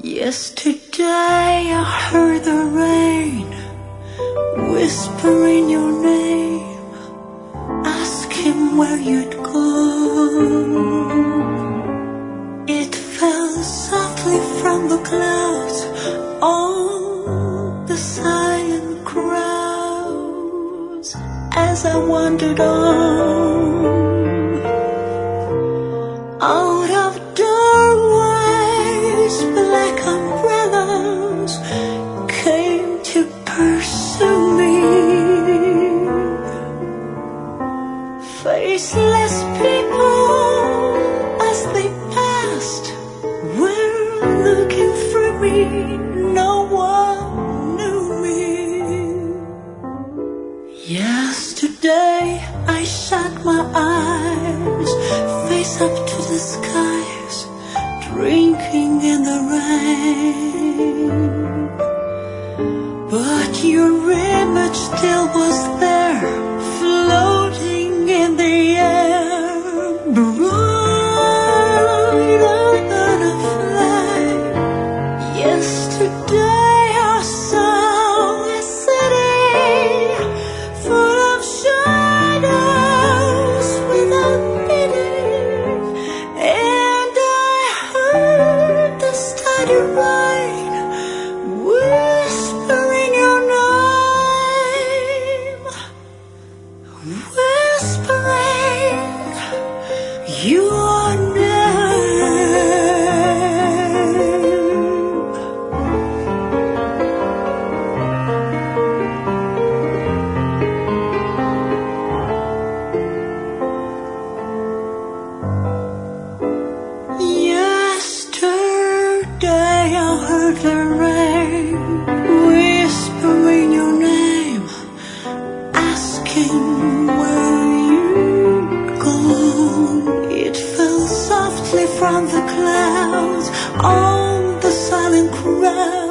Yesterday I heard the rain whispering your name, asking where you'd gone. It fell softly from the clouds on the silent crowds as I wandered on. Out of doorways, black umbrellas came to pursue me. Faceless people, as they passed, were looking for me. No one knew me. Yesterday I shut my eyes, face up to the skies, drinking in the rain. But your image still was there, floating in the air, brighter than a flame. Yesterday I saw a city full of shadows without meaning, and I heard the steady rain whispering your name, whispering your name. Yesterday I heard the rain whispering your name, asking where you'd gone. It fell softly from the clouds on the silent crowd